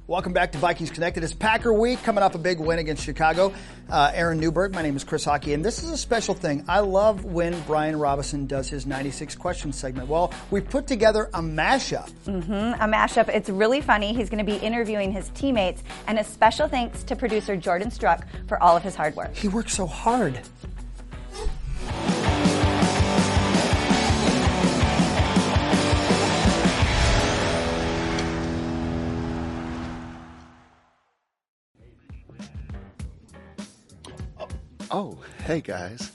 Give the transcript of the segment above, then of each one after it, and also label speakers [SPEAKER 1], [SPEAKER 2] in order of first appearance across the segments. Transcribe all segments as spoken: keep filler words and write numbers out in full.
[SPEAKER 1] Welcome back to Vikings Connected. It's Packer Week, coming off a big win against Chicago. Uh, Aaron Newberg, my name is Chris Hockey, and this is a special thing. I love when Brian Robinson does his ninety-six questions segment. Well, we put together a mashup.
[SPEAKER 2] Mm-hmm, a mashup. It's really funny. He's going to be interviewing his teammates, and a special thanks to producer Jordan Struck for all of his hard work.
[SPEAKER 1] He works so hard.
[SPEAKER 3] Oh, hey guys.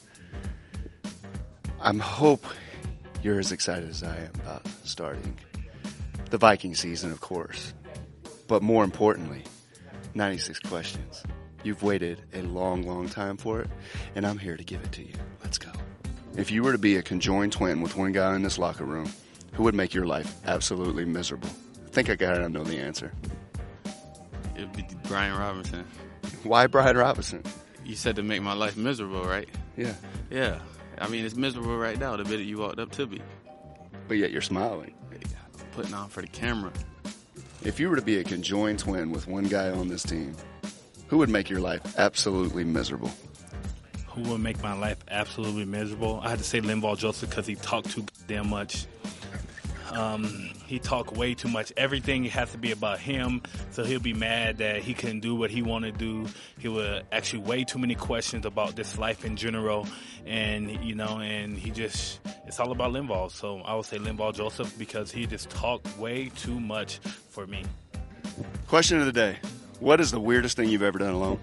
[SPEAKER 3] I hope you're as excited as I am about starting the Viking season, of course. But more importantly, ninety-six questions. You've waited a long, long time for it, and I'm here to give it to you. Let's go. If you were to be a conjoined twin with one guy in this locker room, who would make your life absolutely miserable? I think I gotta know the answer.
[SPEAKER 4] It would be Brian Robinson.
[SPEAKER 3] Why Brian Robinson?
[SPEAKER 4] You said to make my life miserable, right?
[SPEAKER 3] Yeah.
[SPEAKER 4] Yeah. I mean, it's miserable right now, the minute you walked up to me.
[SPEAKER 3] But yet you're smiling.
[SPEAKER 4] Putting on for the camera.
[SPEAKER 3] If you were to be a conjoined twin with one guy on this team, who would make your life absolutely miserable?
[SPEAKER 5] Who would make my life absolutely miserable? I had to say Linval Joseph because he talked too damn much. Um, he talked way too much. Everything has to be about him, so he'll be mad that he couldn't do what he wanted to do. He would actually way too many questions about this life in general, and you know, and he just, it's all about Linval. So I would say Linval Joseph because he just talked way too much for me.
[SPEAKER 3] Question of the day. What is the weirdest thing you've ever done alone?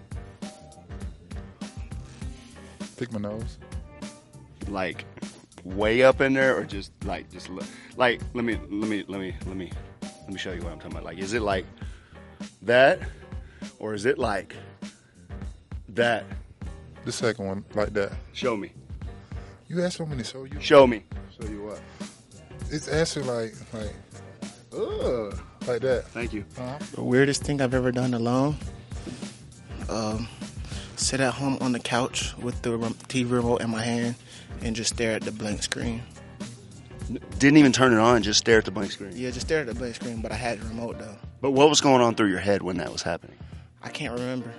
[SPEAKER 6] Pick my nose.
[SPEAKER 3] Like way up in there, or just like just look, like let me let me let me let me let me show you what I'm talking about. Like, is it like that, or is it like that?
[SPEAKER 6] The second one, like that.
[SPEAKER 3] Show me.
[SPEAKER 6] You asked me to show you.
[SPEAKER 3] Show me.
[SPEAKER 6] Show you what? It's actually like like ugh, like that.
[SPEAKER 3] Thank you.
[SPEAKER 6] Uh-huh.
[SPEAKER 7] The weirdest thing I've ever done alone. Um, sit at home on the couch with the T V remote in my hand and just stare at the blank screen.
[SPEAKER 3] Didn't even turn it on, just stare at the blank screen.
[SPEAKER 7] Yeah, just stare at the blank screen, but I had the remote though.
[SPEAKER 3] But what was going on through your head when that was happening?
[SPEAKER 7] I can't remember.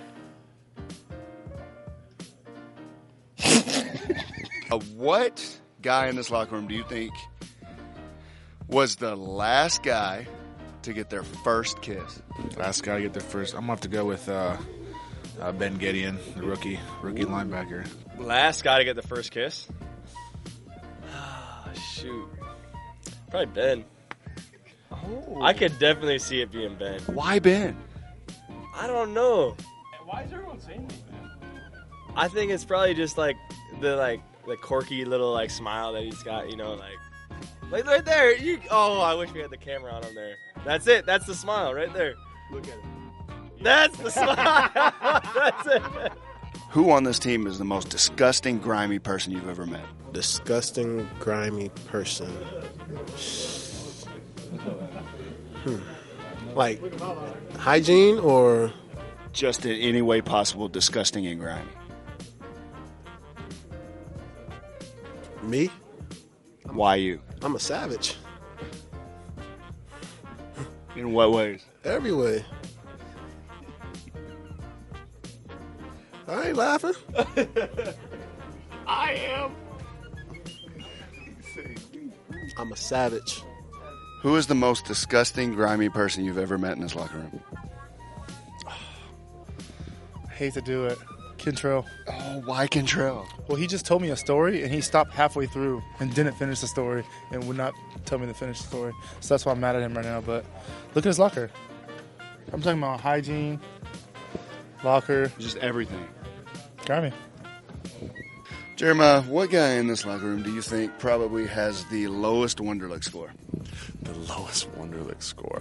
[SPEAKER 3] uh, what guy in this locker room do you think was the last guy to get their first kiss?
[SPEAKER 8] Last guy to get their first. I'm gonna have to go with uh, uh, Ben Gideon, the rookie, rookie Ooh. linebacker.
[SPEAKER 9] Last guy to get the first kiss. Shoot. Probably Ben. Oh. I could definitely see it being Ben.
[SPEAKER 3] Why Ben?
[SPEAKER 9] I don't know.
[SPEAKER 5] Why is everyone saying that?
[SPEAKER 9] I think it's probably just like the like the quirky little like smile that he's got, you know, like like right there. You oh, I wish we had the camera on him there. That's it. That's the smile right there. Look at it. That's the smile. That's it.
[SPEAKER 3] Who on this team is the most disgusting, grimy person you've ever met?
[SPEAKER 10] Disgusting, grimy person. Hmm. Like, hygiene or?
[SPEAKER 3] Just in any way possible, disgusting and grimy.
[SPEAKER 10] Me?
[SPEAKER 3] Why you?
[SPEAKER 10] I'm a savage.
[SPEAKER 3] In what ways?
[SPEAKER 10] Every way. I ain't laughing.
[SPEAKER 3] I am.
[SPEAKER 10] I'm a savage.
[SPEAKER 3] Who is the most disgusting, grimy person you've ever met in this locker room?
[SPEAKER 11] I hate to do it. Kentrell.
[SPEAKER 3] Oh, why Kentrell?
[SPEAKER 11] Well, he just told me a story, and he stopped halfway through and didn't finish the story and would not tell me to finish the story. So that's why I'm mad at him right now. But look at his locker. I'm talking about hygiene, locker.
[SPEAKER 3] Just everything.
[SPEAKER 11] Grimy.
[SPEAKER 3] Jeremiah, what guy in this locker room do you think probably has the lowest Wonderlic score?
[SPEAKER 12] The lowest Wonderlic score?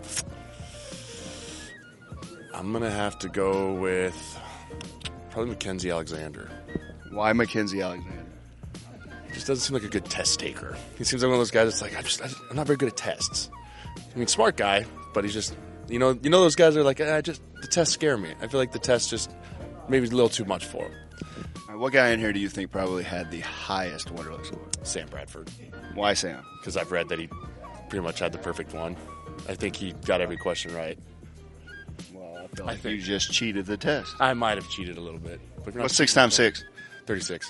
[SPEAKER 12] I'm going to have to go with probably Mackenzie Alexander.
[SPEAKER 3] Why Mackenzie Alexander?
[SPEAKER 12] He just doesn't seem like a good test taker. He seems like one of those guys that's like, I just, I just, I'm not very good at tests. I mean, smart guy, but he's just, you know, you know those guys are like, I just, the tests scare me. I feel like the tests just maybe a little too much for him.
[SPEAKER 3] All right, what guy in here do you think probably had the highest Wonderlic score?
[SPEAKER 12] Sam Bradford.
[SPEAKER 3] Why Sam?
[SPEAKER 12] Because I've read that he pretty much had the perfect one. I think he got every question right.
[SPEAKER 3] Well, I feel
[SPEAKER 12] I
[SPEAKER 3] like
[SPEAKER 12] think
[SPEAKER 3] you just cheated the test.
[SPEAKER 12] I might have cheated a little bit. But not
[SPEAKER 3] What's six
[SPEAKER 12] cheating,
[SPEAKER 3] times
[SPEAKER 12] so-
[SPEAKER 3] six?
[SPEAKER 12] thirty-six.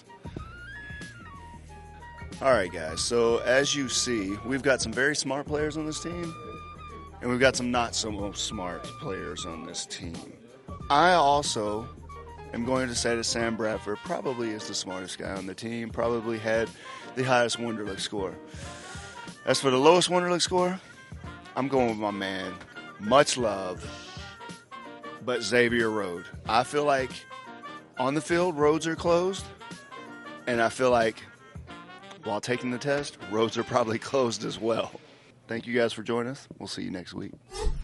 [SPEAKER 3] All right, guys. So as you see, we've got some very smart players on this team, and we've got some not so smart players on this team. I also am going to say that Sam Bradford probably is the smartest guy on the team, probably had the highest Wonderlic score. As for the lowest Wonderlic score, I'm going with my man, much love, but Xavier Rhodes. I feel like on the field, roads are closed, and I feel like while taking the test, roads are probably closed as well. Thank you guys for joining us. We'll see you next week.